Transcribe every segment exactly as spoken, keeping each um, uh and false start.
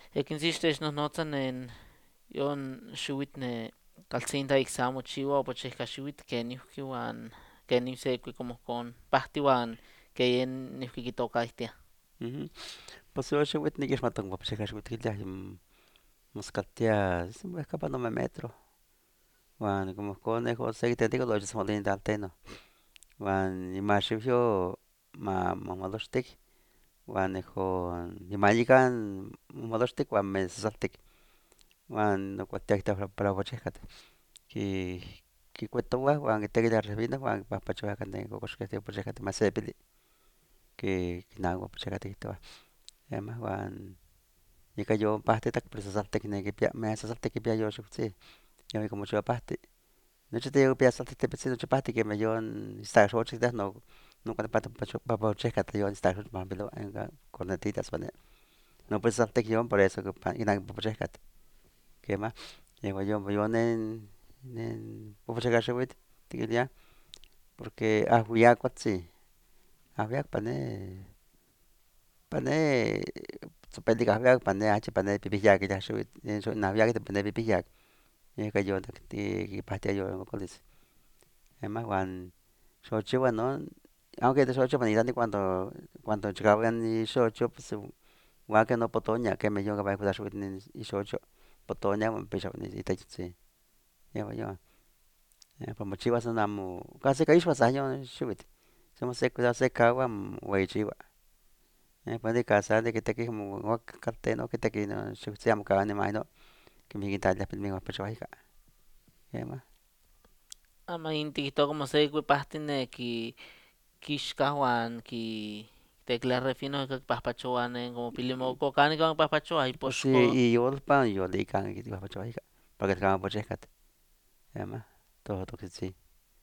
Ekinsixtech nohnotsan en yon xiuitl ne kaltzinta ik sa mochiua opochehka xiuitl kenihki uan kenin sekui como con pahti uan ken nihki kitokahtiah. Ujú. Pues yo xiuitl nikixmati ompa yeka xiuitliliah moskaltia wehkapa nome metro uan como ihkon neh osekitentika otechmolinita alteno uan nimaxiuyo ma momolostik uan ihkon nimayikan momolostik uan mesasaltik uan okualtiah para opochehkatl ki kikuetowah uan kitekitah rehbina uan kipahpachowah kanah kokoxkeh opochehkatl masepili ki naui opochehkatl kihtowah kemah uan ika yonpahtitak pero sasaltik kipia mesasaltik kipia yon xiutzin yon ika mochiua pahti nochi tikpia sasaltik tepetzin nochi pahti kemah yon istak xochitl no nonka nipahti ompa opochehkatl yon istak xochitl moahvilowa inka cornetitas uan ne nopa sasaltik yon por eso inaki opochehkatl kemah yehuan yon yonen nen opochehkatl xiuitl tikiliah porque ahwiak kualtzin ahwiak pa ne pa ne tzopelik ahwiak pa ne achi pa ne pipihyak xiuitl in ahwiakitl pa ne pipihyak yeka yon kipahtia yon kokolis kemah uan xochiua non aunque xochiua nitlani cuando cuando chikauac ixocho pues uan ken nopotonia kemah yon kipiah xiuitl ixocho potonia uan kipia itechotzin yehuan yon ompa mochiua san amo casi ica ixuan san yon xiuitl san se kaua moeyichiua ompa nikan san kiteki kalteno non kiteki non xiutzin amo kaua niman ino kemih kintlalilia pilmeh walpachoua ika kemah Ama intikihtowa como se kuipahti neki kixkah uan ki tekiliah refino ika kipahpachowah nen como pilimoko kanin kipahpachowah pues sí ipoxko iyolpan yolikan kipahpachoua ika para que amo opochehkatl kemah totoktzitzin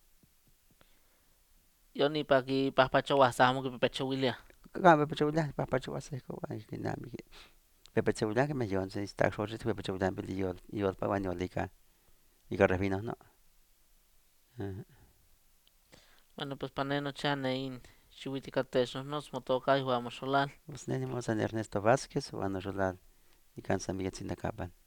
yon ipa kipahpachowah san amo kipepechowiliah. amo kipepechowiliah kipahpachowah sehko uan kinamiki pepechowiliah kemah yon se istak xochitl kipepechowiliah iyolpan uan yolikan ika refinoh no Bueno pues pa ne nochan ne in xiuitl ika technohnots motoka ihuan moxolal. pues neh nimonotzas Ernesto Vázquez uan noxolal nikan San Migueltzin Tecapan.